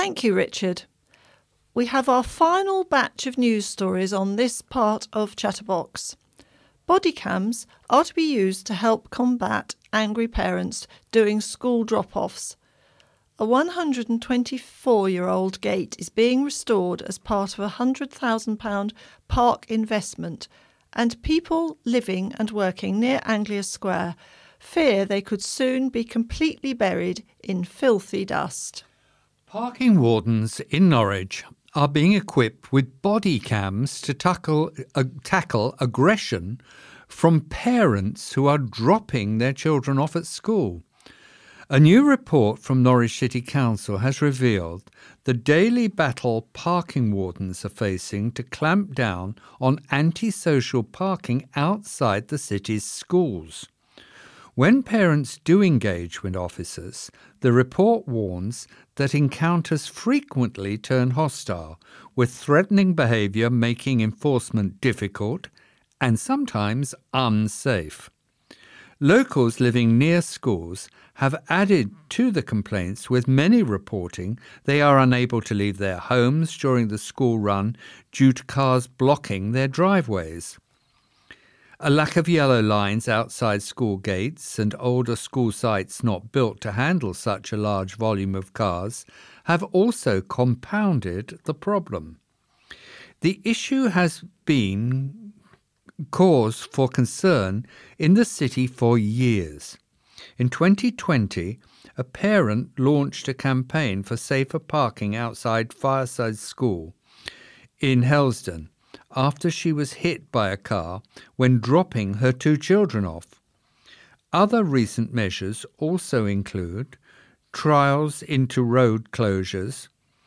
Thank you, Richard. We have our final batch of news stories on this part of Chatterbox. Body cams are to be used to help combat angry parents doing school drop-offs. A 124-year-old gate is being restored as part of a £100,000 park investment, and people living and working near Anglia Square fear they could soon be completely buried in filthy dust. Parking wardens in Norwich are being equipped with body cams to tackle aggression from parents who are dropping their children off at school. A new report from Norwich City Council has revealed the daily battle parking wardens are facing to clamp down on antisocial parking outside the city's schools. When parents do engage with officers, the report warns that encounters frequently turn hostile, with threatening behaviour making enforcement difficult and sometimes unsafe. Locals living near schools have added to the complaints, with many reporting they are unable to leave their homes during the school run due to cars blocking their driveways. A lack of yellow lines outside school gates and older school sites not built to handle such a large volume of cars have also compounded the problem. The issue has been cause for concern in the city for years. In 2020, a parent launched a campaign for safer parking outside Fireside School in Helsden after she was hit by a car when dropping her 2 children off. Other recent measures also include trials into road closures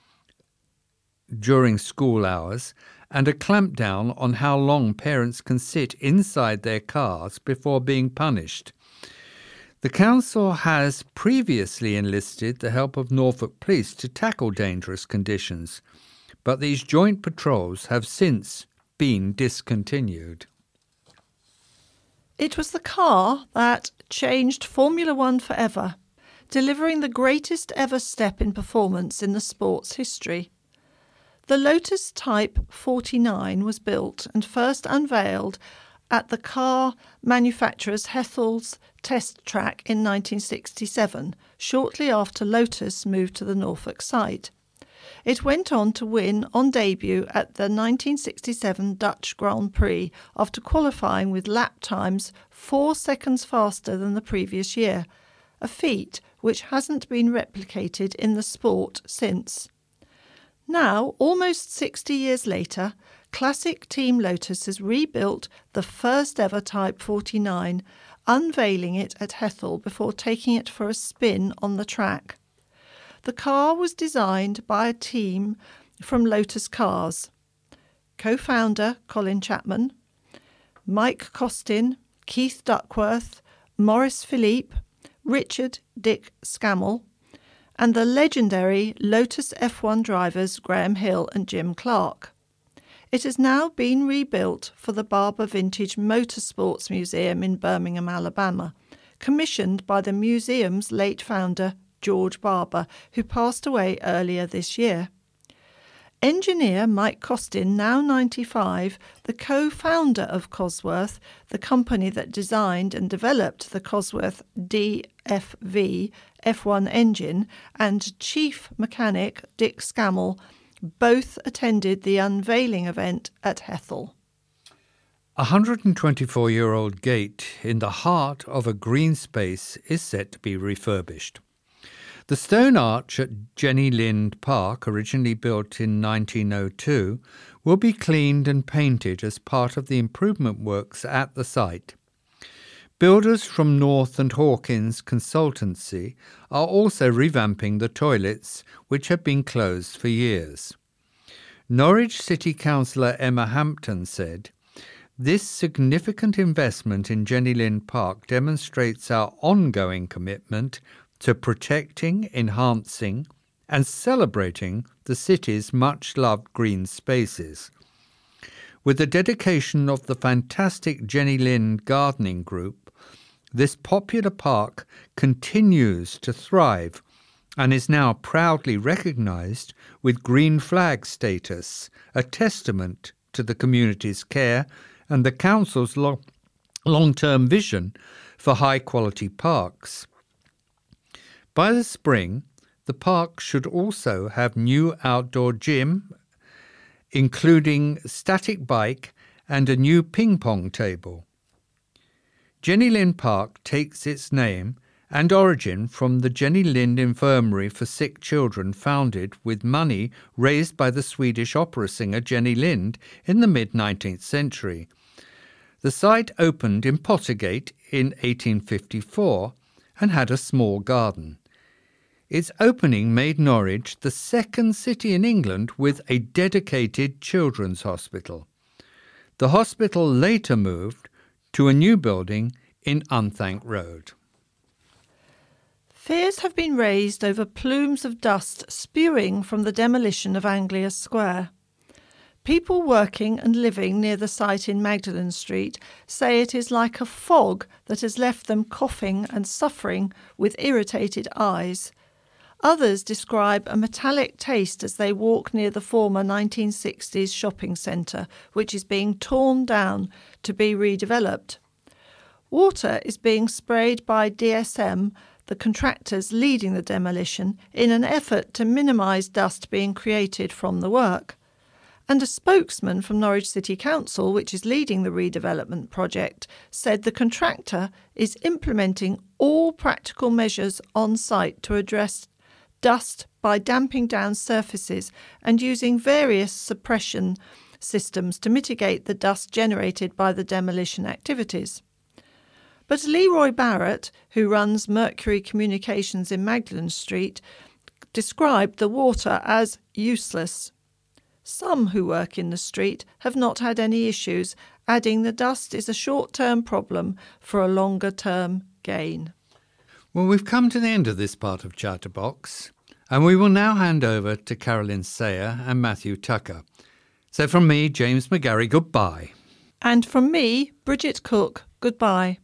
during school hours and a clampdown on how long parents can sit inside their cars before being punished. The council has previously enlisted the help of Norfolk Police to tackle dangerous conditions, but these joint patrols have since been discontinued. It was the car that changed Formula One forever, delivering the greatest ever step in performance in the sport's history. The Lotus Type 49 was built and first unveiled at the car manufacturer's Hethel's test track in 1967, shortly after Lotus moved to the Norfolk site. It went on to win on debut at the 1967 Dutch Grand Prix after qualifying with lap times 4 seconds faster than the previous year, a feat which hasn't been replicated in the sport since. Now, almost 60 years later, classic Team Lotus has rebuilt the first ever Type 49, unveiling it at Hethel before taking it for a spin on the track. The car was designed by a team from Lotus Cars. Co-founder Colin Chapman, Mike Costin, Keith Duckworth, Maurice Philippe, Richard Dick Scammell, and the legendary Lotus F1 drivers Graham Hill and Jim Clark. It has now been rebuilt for the Barber Vintage Motorsports Museum in Birmingham, Alabama, commissioned by the museum's late founder George Barber, who passed away earlier this year. Engineer Mike Costin, now 95, the co-founder of Cosworth, the company that designed and developed the Cosworth DFV F1 engine, and chief mechanic Dick Scammell, both attended the unveiling event at Hethel. A 124-year-old gate in the heart of a green space is set to be refurbished. The stone arch at Jenny Lind Park, originally built in 1902, will be cleaned and painted as part of the improvement works at the site. Builders from North and Hawkins Consultancy are also revamping the toilets, which have been closed for years. Norwich City Councillor Emma Hampton said, "This significant investment in Jenny Lind Park demonstrates our ongoing commitment to protecting, enhancing and celebrating the city's much-loved green spaces. With the dedication of the fantastic Jenny Lind Gardening Group, this popular park continues to thrive and is now proudly recognised with green flag status, a testament to the community's care and the council's long-term vision for high-quality parks. By the spring, the park should also have new outdoor gym, including static bike and a new ping-pong table. Jenny Lind Park takes its name and origin from the Jenny Lind Infirmary for Sick Children, founded with money raised by the Swedish opera singer Jenny Lind in the mid-19th century. The site opened in Pottergate in 1854 and had a small garden. Its opening made Norwich the second city in England with a dedicated children's hospital. The hospital later moved to a new building in Unthank Road. Fears have been raised over plumes of dust spewing from the demolition of Anglia Square. People working and living near the site in Magdalen Street say it is like a fog that has left them coughing and suffering with irritated eyes. Others describe a metallic taste as they walk near the former 1960s shopping centre, which is being torn down to be redeveloped. Water is being sprayed by DSM, the contractors leading the demolition, in an effort to minimise dust being created from the work. And a spokesman from Norwich City Council, which is leading the redevelopment project, said the contractor is implementing all practical measures on site to address dust by damping down surfaces and using various suppression systems to mitigate the dust generated by the demolition activities. But Leroy Barrett, who runs Mercury Communications in Magdalen Street, described the water as useless. Some who work in the street have not had any issues, adding the dust is a short-term problem for a longer-term gain. Well, we've come to the end of this part of Chatterbox, and we will now hand over to Carolyn Sayer and Matthew Tucker. So from me, James McGarry, goodbye. And from me, Bridget Cook, goodbye.